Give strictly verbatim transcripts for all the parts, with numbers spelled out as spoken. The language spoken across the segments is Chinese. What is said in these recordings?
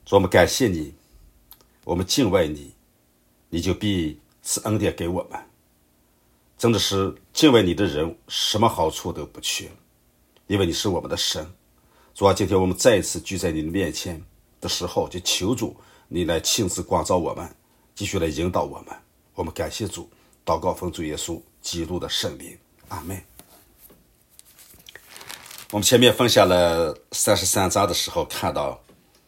主，我们感谢你，我们敬畏你，你就必赐恩典给我们。真的是敬畏你的人什么好处都不缺，因为你是我们的神。主啊，今天我们再一次聚在你的面前的时候，就求主你来亲自光照我们，继续来引导我们。我们感谢主，祷告奉主耶稣基督的圣名，阿们。我们前面分享了三十三章的时候，看到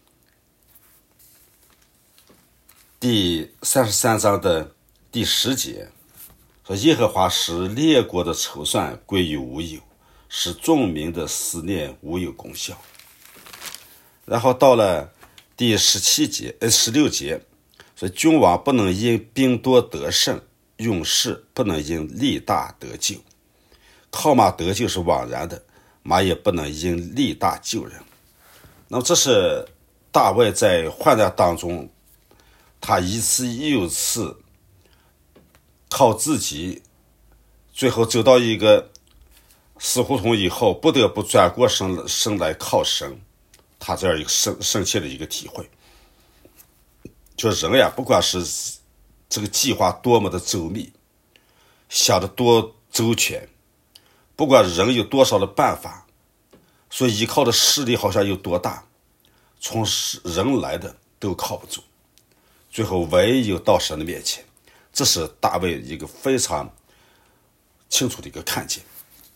第三十三章的第十节说，耶和华使列国的筹算归于无有，使众民的思念无有功效。然后到了第十七节呃十六节说，君王不能因兵多得胜，勇士不能因力大得救。靠马得救是枉然的，马也不能因力大救人。那么这是大卫在患难当中，他一次又一次靠自己，最后走到一个死胡同以后，不得不转过身身来靠神，他这样一个深深切的一个体会。就是人呀，不管是这个计划多么的周密，想得多周全，不管人有多少的办法，所依靠的势力好像有多大，从人来的都靠不住，最后唯有到神的面前。这是大卫一个非常清楚的一个看见。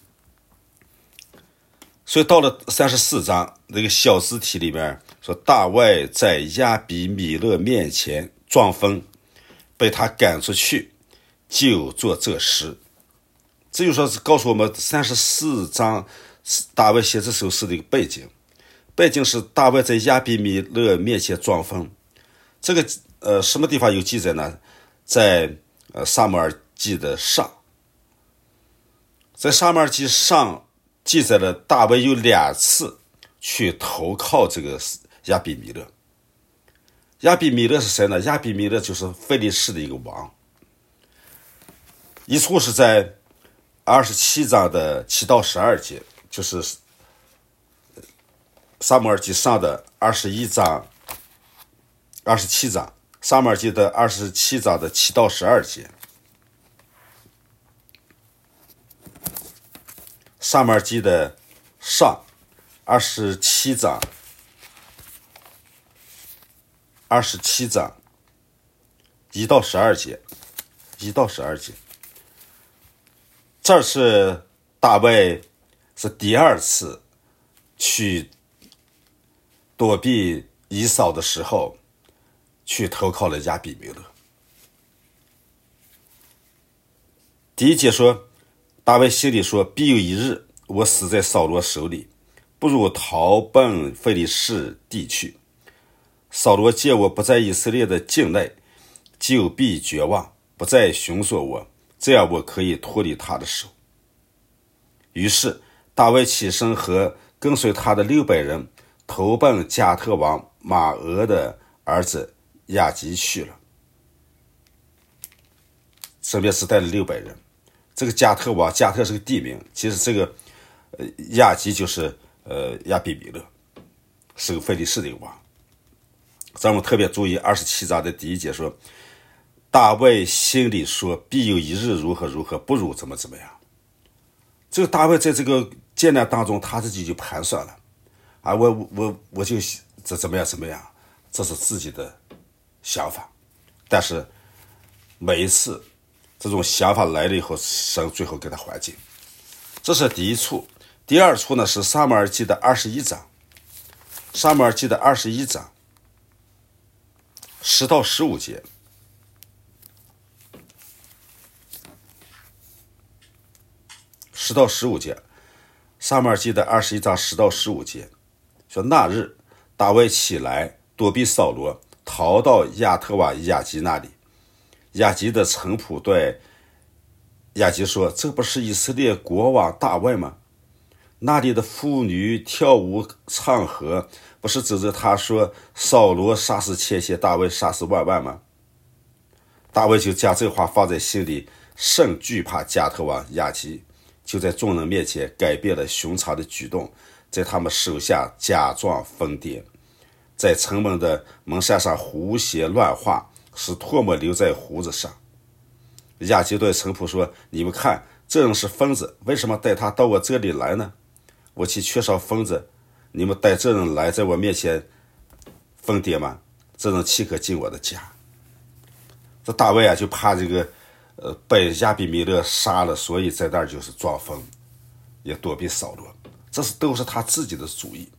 所以到了三十四章那个小字体里面说，大卫在亚比米勒面前装疯，被他赶出去，就做这事。这就说是告诉我们三十四章大卫写这首诗的一个背景。背景是大卫在亚比米勒面前装疯。这个呃什么地方有记载呢？在呃撒母耳记的上，在撒母耳记上记载了大卫有两次去投靠这个亚比米勒。亚比米勒是谁呢？亚比米勒就是非利士的一个王。一处是在二十七章的七到十二节，就是撒母耳记上的二十一章、二十七章，撒母耳记的二十七章的七到十二节。撒母耳记的上二十七章，二十七章一到十二节，一到十二节。这是大卫是第二次去躲避以扫的时候，去投靠了亚比米勒。第一节说，大卫心里说，必有一日我死在扫罗手里，不如逃奔非利士地去。扫罗见我不在以色列的境内，就必绝望，不再寻索我，这样我可以脱离他的手。于是大卫起身和跟随他的六百人投奔加特王马俄的儿子亚吉去了。身边是带了六百人。这个加特王，加特是个地名，其实这个呃亚吉就是呃亚比米勒，是个非利士的一个王。咱们特别注意二十七章的第一节说，大卫心里说，必有一日如何如何，不如怎么怎么样。这个大卫在这个艰难当中，他自己就盘算了啊，我我我就这怎么样怎么样，这是自己的想法。但是每一次这种想法来了以后，神最后给他还击。这是第一处。第二处呢是撒母耳记的二十一章，撒母耳记的二十一章十到十五节。十到十五节，撒母耳记的二十一章十到十五节说，那日大卫起来躲避扫罗，逃到亚特瓦亚吉那里。亚吉的臣仆对亚吉说，这不是以色列国王大卫吗？那里的妇女跳舞唱和，不是指着他说，扫罗杀死千千，大卫杀死万万吗？大卫就将这话放在心里，甚惧怕加特王亚吉，就在众人面前改变了寻常的举动，在他们手下假装疯癫， 在城门的门扇上胡写乱画，使唾沫留在胡子上。亚基对臣仆说：“你们看，这人是疯子，为什么带他到我这里来呢？我岂缺少疯子？你们带这人来，在我面前疯癫吗？这人岂可进我的家？”这大卫啊，就怕这个呃被亚比米勒杀了，所以在那儿就是装疯，也躲避扫罗。这是都是他自己的主意。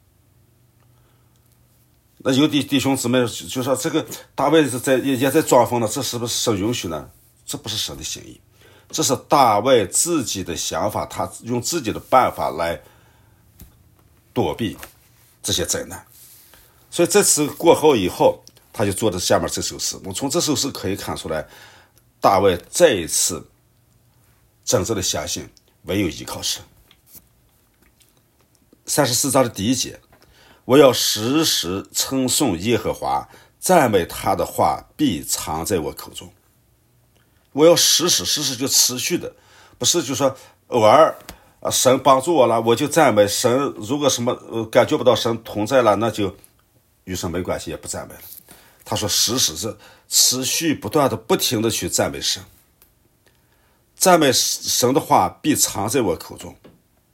那有的弟兄姊妹就说，这个大卫在也也在装疯了，这是不是神允许呢？这不是神的心意，这是大卫自己的想法，他用自己的办法来躲避这些灾难。所以这次过后以后，他就做的下面这首诗。我们从这首诗可以看出来，大卫再一次真正的相信唯有依靠神。三十四章的第一节，我要时时称颂耶和华，赞美他的话必藏在我口中。我要时时时时就持续的，不是就说偶尔啊神帮助我了我就赞美神，如果什么、呃、感觉不到神同在了，那就与神没关系，也不赞美了。他说时时是持续不断的不停的去赞美神，赞美神的话必藏在我口中。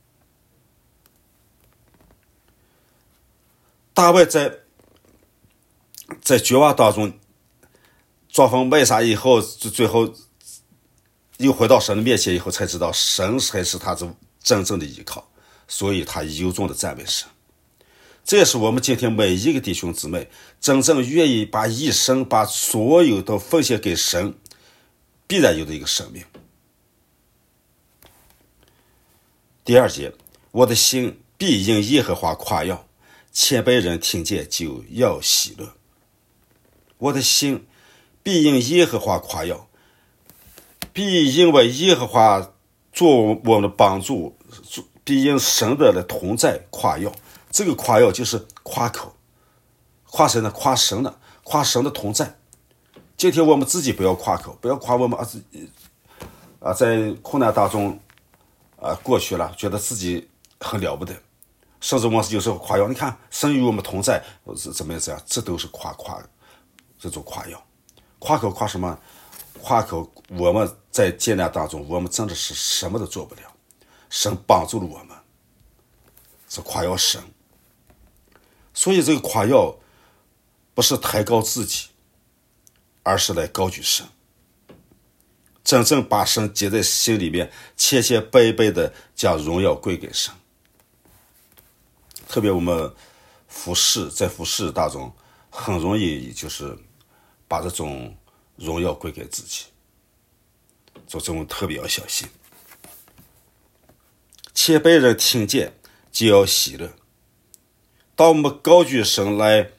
大卫在在绝望当中装疯卖傻以后，最后又回到神的面前以后，才知道神才是他的真正的依靠，所以他由衷的赞美神。这也是我们今天每一个弟兄姊妹真正愿意把一生把所有都奉献给神必然有的一个生命。第二节，我的心必因耶和华夸耀，谦卑人听见就要喜乐。我的心必因耶和华夸耀，必因为耶和华做我们的帮助，必因神的同在夸耀。这个夸耀就是夸口，夸谁呢？夸神呢？夸神的同在。今天我们自己不要夸口，不要夸我们啊啊在苦难当中啊过去了，觉得自己很了不得，甚至我们有时候夸耀，你看神与我们同在，怎么样怎样，这都是夸夸这种夸耀。夸口夸什么？夸口我们在艰难当中，我们真的是什么都做不了，神帮助了我们，是夸耀神。所以这个夸耀不是抬高自己，而是来高举神，真正把神接在心里面，谦谦卑卑的将荣耀归给神。特别我们服侍，在服侍当中很容易就是把这种荣耀归给自己，所以这种特别要小心。谦卑人听见就要喜乐。当我们高举神来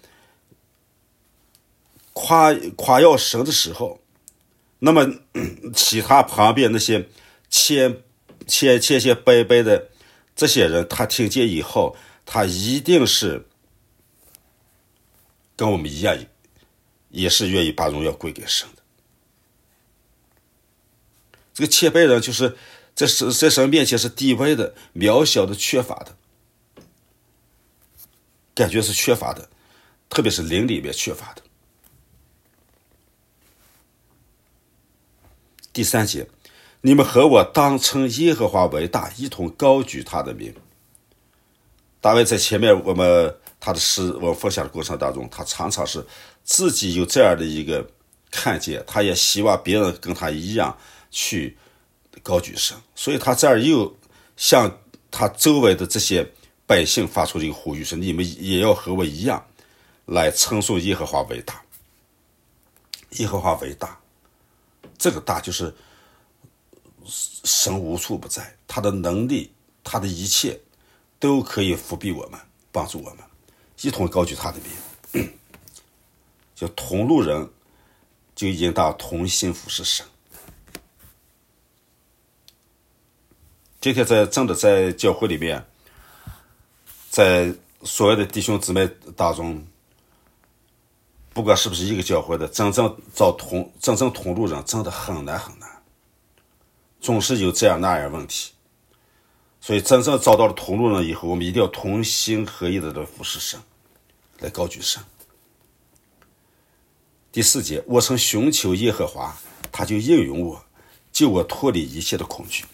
夸夸耀神的时候，那么其他旁边那些谦谦谦谦卑卑的这些人，他听见以后，他一定是跟我们一样，也是愿意把荣耀归给神的。这个谦卑人就是在在神面前是低微的、渺小的、缺乏的，感觉是缺乏的，特别是灵里面缺乏的。第三节，你们和我当称耶和华为大，一同高举他的名。大卫在前面我们他的诗我们分享的过程当中，他常常是自己有这样的一个看见，他也希望别人跟他一样去高举神，所以他这儿又向他周围的这些百姓发出一个呼吁，说你们也要和我一样来称颂耶和华为大。耶和华为大，这个大就是神无处不在，他的能力，他的一切都可以扶庇我们，帮助我们，一同高举他的名。就同路人就应当同心服侍神。今天在真的在教会里面，在所有的弟兄姊妹当中，不管是不是一个教会的，真正找同真正同路人真的很难很难，总是有这样那样问题。所以真正找到了同路人以后，我们一定要同心合意的来服侍神， 来高举神。第四节，我曾寻求耶和华，他就应允我，救我脱离一切的恐惧。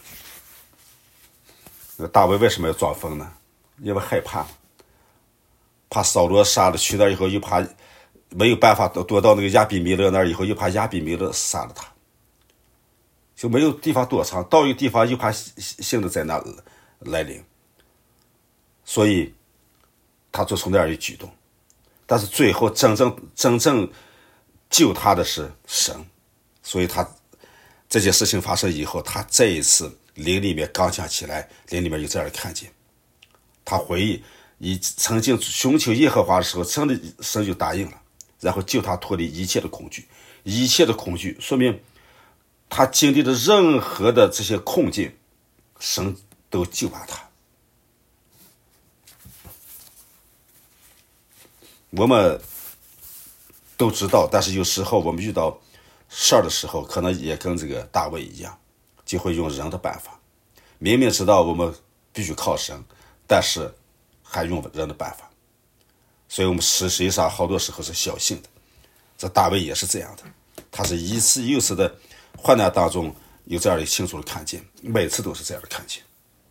那大卫为什么要装疯呢？因为害怕，怕扫罗杀了去那以后，又怕没有办法躲到那个亚比米勒那儿，以后又怕亚比米勒杀了他，就没有地方躲藏，到一个地方又怕性的在那来临，所以他做出那样一举动。但是最后真正真正救他的是神，所以他这件事情发生以后，他再一次灵里面刚强起来，灵里面有这样的看见。他回忆以曾经寻求耶和华的时候，真的神就答应了，然后救他脱离一切的恐惧。一切的恐惧说明他经历的任何的这些困境，神都救拔他。我们都知道，但是有时候我们遇到事儿的时候，可能也跟这个大卫一样，就会用人的办法。明明知道我们必须靠神，但是还用人的办法，所以我们实际上好多时候是侥幸的。这大卫也是这样的，他是一次又一次的患难当中有这样的清楚的看见，每次都是这样的看见。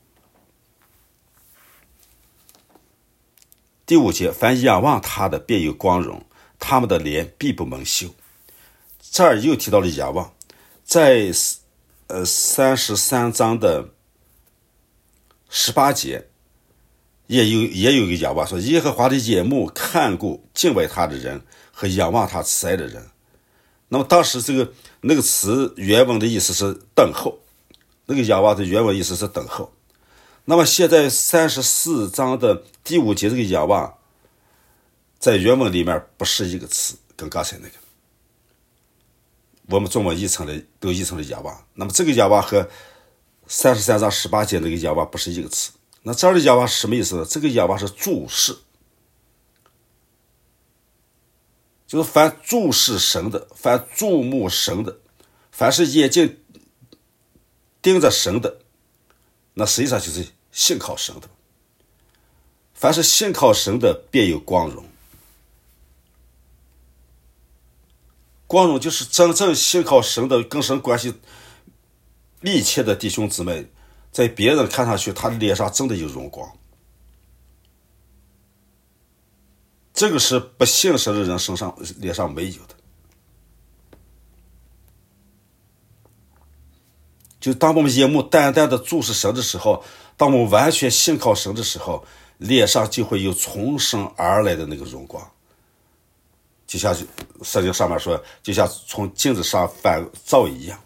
第五节，凡仰望他的便有光荣，他们的脸必不蒙羞。这儿又提到了仰望，在呃三十三章的十八节也有也有一个仰望，说耶和华的眼目看顾敬畏他的人和仰望他慈爱的人。那么当时这个那个词原文的意思是等候，那个仰望的原文意思是等候。那么现在三十四章的第五节这个仰望，在原文里面不是一个词，跟刚才那个我们中文译成了都译成了仰望。那么这个仰望和三十三章十八节那个仰望不是一个词。那这儿的仰望是什么意思呢？这个仰望是注视，就是凡注视神的，凡注目神的，凡是眼睛盯着神的，那实际上就是信靠神的。凡是信靠神的便有光荣，光荣就是真正信靠神的，跟神关系密切的弟兄姊妹，在别人看上去他的脸上真的有荣光，这个是不信神的人身上脸上没有的。就当我们眼目单单的注视神的时候，当我们完全信靠神的时候，脸上就会有从神而来的那个荣光，就像圣经上面说，就像从镜子上反照一样。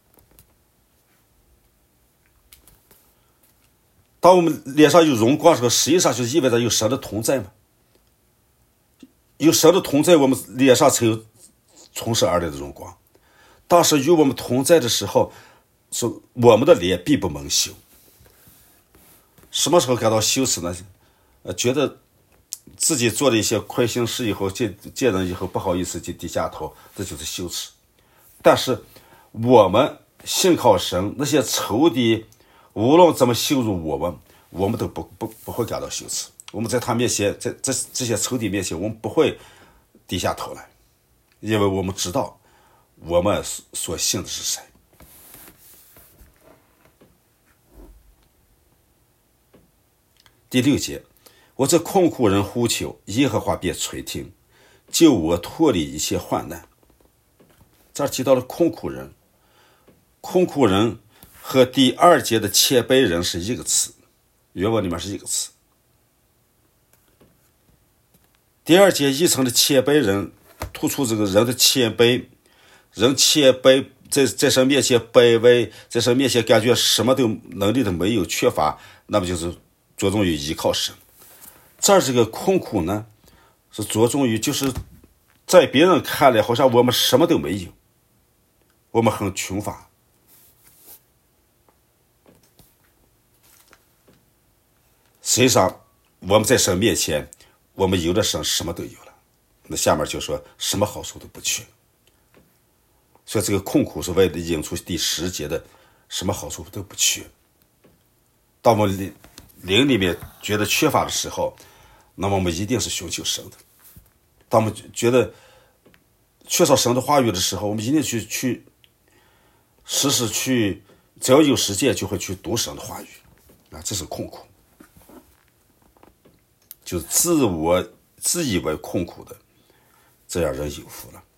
当我们脸上有荣光的时候，实际上就意味着有神的同在嘛。有神的同在，我们脸上才有从神而来的荣光。当时与我们同在的时候，说我们的脸必不蒙羞。什么时候感到羞耻呢？呃，觉得自己做了一些亏心事以后，见见人以后不好意思就低下头，这就是羞耻。但是我们信靠神，那些仇敌无论怎么羞辱我们，我们都不不不会感到羞耻。我们在他面前，在这这些仇敌面前，我们不会低下头来，因为我们知道我们所信的是谁。第六节，我这困苦人呼求，耶和华便垂听，救我脱离一切患难。这儿提到了困苦人，困苦人和第二节的谦卑人是一个词，原文里面是一个词。第二节译成的谦卑人，突出这个人的谦卑，人谦卑，在在神面前卑微，在神面前感觉什么都能力都没有，缺乏，那么就是着重于依靠神。这儿这个困苦呢，是着重于就是在别人看来好像我们什么都没有，我们很穷乏。实际上我们在神面前，我们有了神什么都有了。那下面就说什么好处都不缺。所以这个困苦是为了引出第十节的什么好处都不缺。当我们灵里面觉得缺乏的时候，那么我们一定是寻求神的。 当我们觉得缺少神的话语的时候，我们一定去去时时去，只要有时间就会去读神的话语啊，这是困苦，就是自我自以为困苦的，这样人有福了。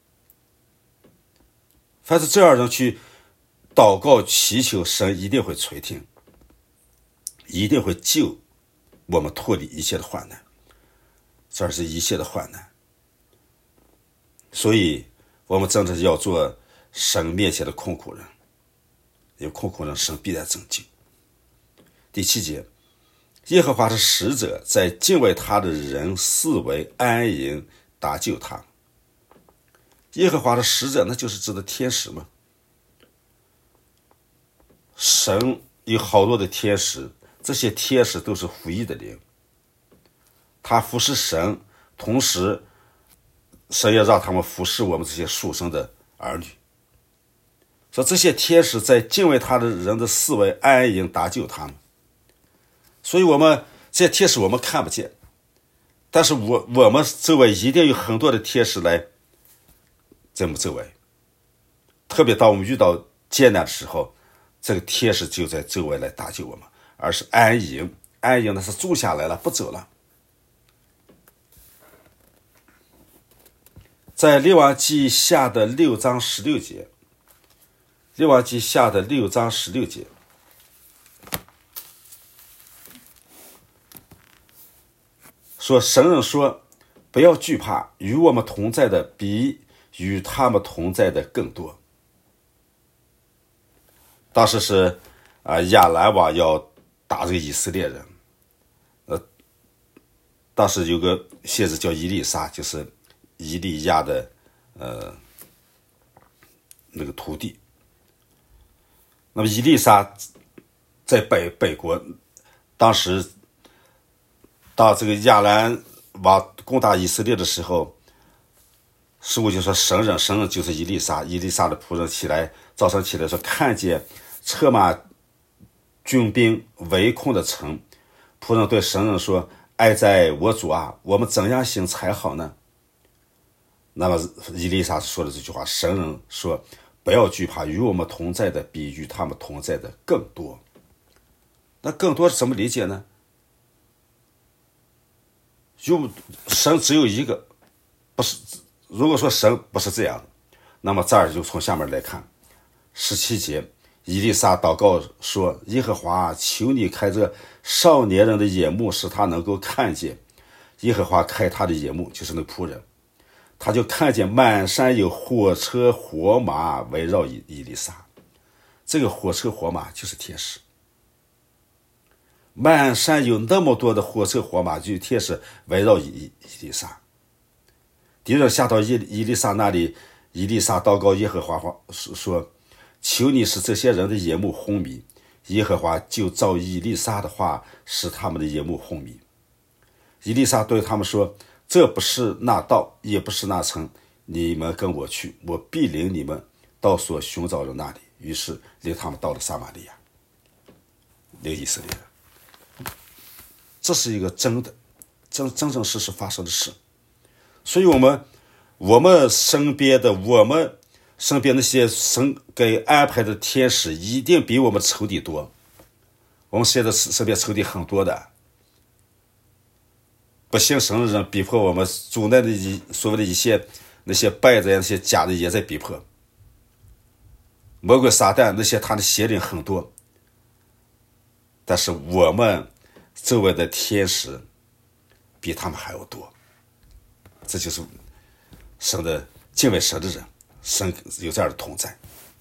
凡是这样人去祷告祈求，神一定会垂听，一定会救我们脱离一切的患难，这是一切的患难。所以我们真的要做神面前的困苦人，有困苦人神必然拯救。第七节，耶和华的使者在敬畏他的人四围安营搭救他。耶和华的使者，那就是指的天使嘛。神有好多的天使，这些天使都是服役的灵，他服侍神，同时神也让他们服侍我们这些属神的儿女。说这些天使在敬畏他的人的四围安营搭救他们。所以我们这些天使我们看不见，但是我我们周围一定有很多的天使来在我们周围，特别当我们遇到艰难的时候，这个天使就在周围来搭救我们，而是安营。安营那是住下来了，不走了。在列王记下的六章十六节，列王记下的六章十六节，说神人说，不要惧怕，与我们同在的比与他们同在的更多。当时是啊、呃、亚兰王要打这个以色列人，呃，当时有个先知叫以利沙，就是以利亚的呃那个徒弟。那么以利沙在北北国，当时当这个亚兰王攻打以色列的时候，师傅就说神人，神人就是以利沙，以利沙的仆人起来，早上起来说看见车马军兵围困的城，仆人对神人说：“哀哉，我主啊，我们怎样行才好呢？”那么以利沙说的这句话，神人说：“不要惧怕，与我们同在的比与他们同在的更多。”那更多是怎么理解呢？有神只有一个，不是。如果说神不是这样的，那么这儿就从下面来看，十七节，以利沙祷告说：“耶和华，求你开这少年人的眼目，使他能够看见。”耶和华开他的眼目，就是那仆人，他就看见满山有火车火马围绕以以利沙。这个火车火马就是天使，满山有那么多的火车火马，就天使围绕以以利沙。敌人下到以以利沙那里，以利沙祷告耶和华说：“求你使这些人的眼目昏迷。”耶和华就照以利沙的话，使他们的眼目昏迷。以利沙对他们说：“这不是那道，也不是那城，你们跟我去，我必领你们到所寻找的那里。”于是领他们到了撒玛利亚，领以色列人。这是一个真的真真正实实发生的事。所以我们我们身边的我们身边那些神给安排的天使一定比我们仇敌多。我们现在身边仇敌很多的，不信神的人逼迫我们，主内的一所谓的一些那些败的那些假的也在逼迫。魔鬼撒旦那些他的邪灵很多，但是我们周围的天使比他们还要多。这就是神的敬畏神的人，神有这样的同在。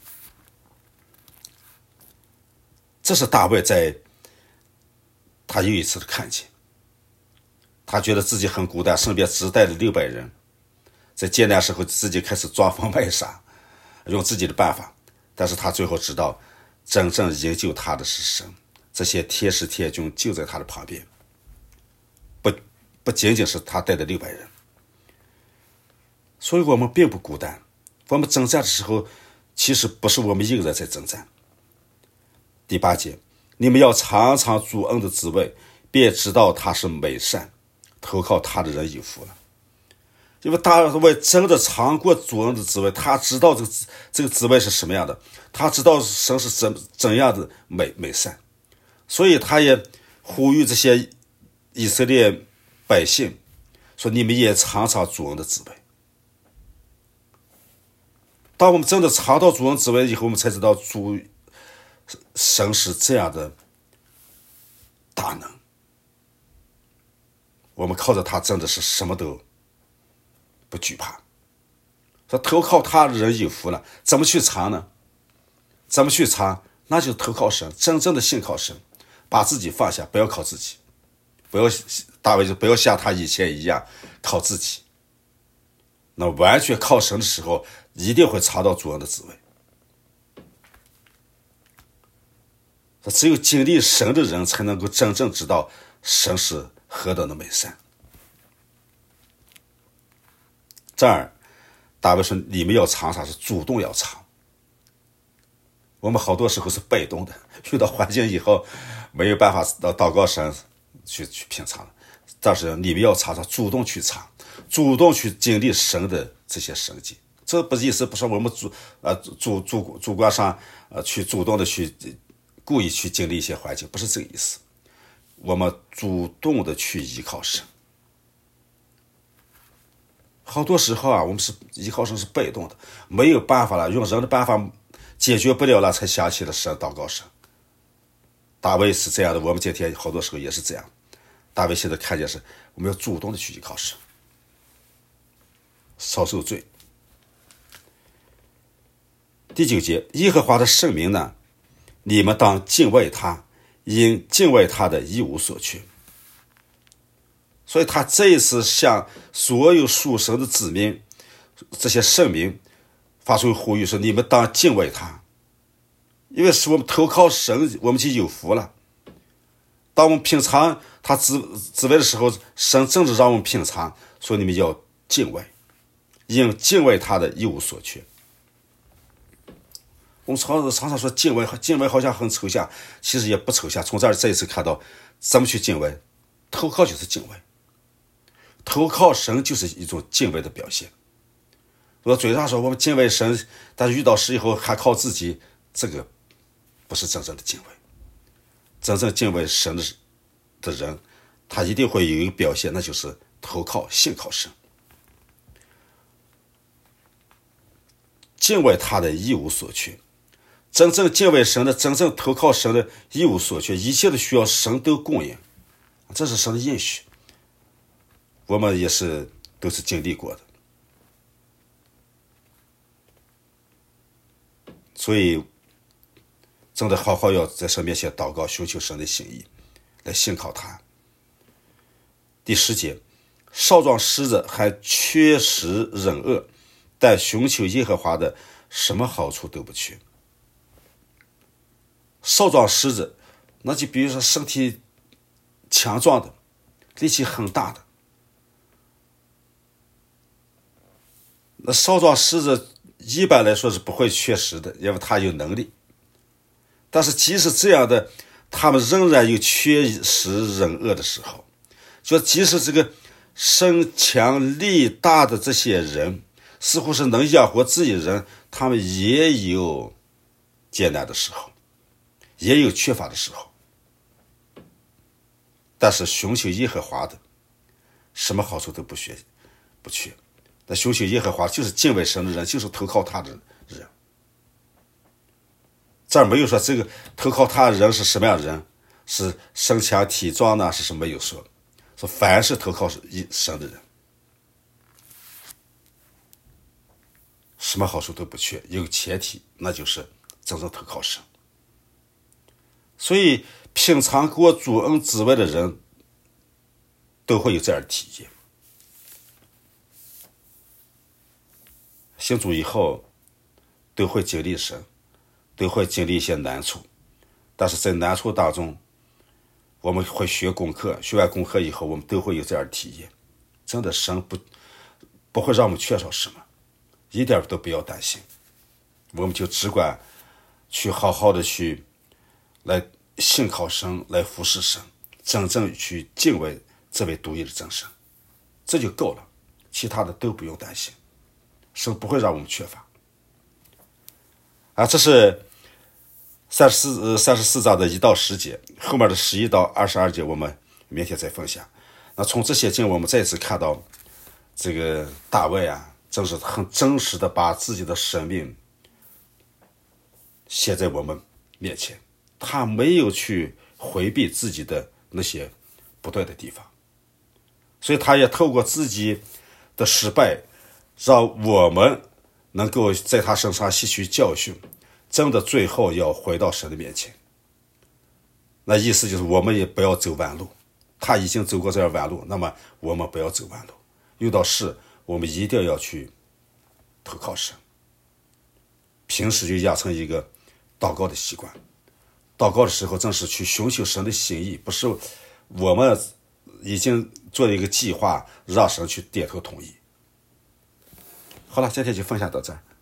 这是大卫在他有一次的看见，他觉得自己很孤单，身边只带了六百人，在艰难时候自己开始装疯卖傻，用自己的办法，但是他最后知道真正营救他的是神，这些天使天军就在他的旁边，不不仅仅是他带的六百人。所以我们并不孤单，我们征战的时候其实不是我们一个人在征战。第八节，你们要尝尝主恩的滋味，便知道他是美善，投靠他的人有福了。 因为大卫真的尝过主恩的滋味，他知道这个这个滋味是什么样的，他知道神是怎怎样的美美善，所以他也呼吁这些以色列百姓说：“你们也尝尝主恩的滋味。”当我们真的尝到主恩滋味以后，我们才知道主神是这样的大能。我们靠着他真的是什么都不惧怕。说投靠他人有福了，怎么去尝呢？怎么去尝？那就是投靠神，真正的信靠神，把自己放下，不要靠自己，不要大卫就不要像他以前一样靠自己。那完全靠神的时候，一定会尝到主恩的滋味。只有经历神的人才能够真正知道神是何等的美善。这儿大卫说：“你们要尝啥？是主动要尝。”我们好多时候是被动的，遇到环境以后没有办法到祷告神去去品尝，但是你们要尝尝，主动去尝，主动去经历神的这些神迹。这不意思不是我们主呃主主主观上呃去主动的去故意去经历一些环境，不是这个意思。我们主动的去依靠神。好多时候啊，我们是依靠神是被动的，没有办法了，用人的办法解决不了了，才想起了神，祷告神。大卫是这样的，我们今天好多时候也是这样。大卫现在看见是我们要主动的去依靠神，少受罪。第九节，耶和华的圣名呢，你们当敬畏他，因敬畏他的一无所缺。所以他这一次向所有属神的子民，这些圣民发出呼吁说：你们当敬畏他，因为是我们投靠神，我们就有福了。当我们品尝他滋滋味的时候，神正是让我们品尝，所以你们要敬畏，因敬畏他的一无所缺。我们常常常说敬畏，敬畏好像很抽象，其实也不抽象。从这儿这一次看到怎么去敬畏，投靠就是敬畏，投靠神就是一种敬畏的表现。我嘴上说我们敬畏神，但是遇到事以后还靠自己，这个不是真正的敬畏。真正敬畏神的人，他一定会有一个表现，那就是投靠信靠神，敬畏他的一无所缺。真正敬畏神的，真正投靠神的一无所缺，一切的需要神都供应，这是神的应许，我们也是都是经历过的。所以真的好好要在神面前祷告，寻求神的心意，来信靠他。第十节，少壮狮子还缺食忍饿，但寻求耶和华的，什么好处都不缺。少壮狮子，那就比如说身体强壮的，力气很大的，那少壮狮子一般来说是不会缺食的，因为他有能力。但是即使这样的，他们仍然有缺食忍饿的时候，就即使这个身强力大的这些人，似乎是能养活自己的人，他们也有艰难的时候，也有缺乏的时候。但是寻求耶和华的，什么好处都不缺不缺。那寻求耶和华就是敬畏神的人，就是投靠他的人。这儿没有说这个投靠他的人是什么样的人，是身强体壮呢，是什么没有说。说凡是投靠神的人，什么好处都不缺，有前提，那就是真正投靠神。所以品尝过主恩滋味的人都会有这样的体验。信主以后都会经历神，都会经历一些难处，但是在难处当中，我们会学功课，学完功课以后，我们都会有这样的体验。真的，神不不会让我们缺少什么，一点都不要担心，我们就只管去好好的去来信靠神，来服侍神，真正去敬畏这位独一的真神，这就够了。 其他的都不用担心，神不会让我们缺乏。啊，这是三十四呃三十四章的一到十节，后面的十一到二十二节我们明天再分享。那从这些经我们再次看到，这个大卫啊，真是很真实的把自己的生命写在我们面前，他没有去回避自己的那些不对的地方，所以他也透过自己的失败，让我们能够在他身上吸取教训，真的最后要回到神的面前。那意思就是我们也不要走弯路，他已经走过这样弯路，那么我们不要走弯路，遇到事我们一定要去投靠神，平时就养成一个祷告的习惯，祷告的时候正是去寻求神的心意，不是我们已经做了一个计划让神去点头同意。好了，今天就分享到这儿。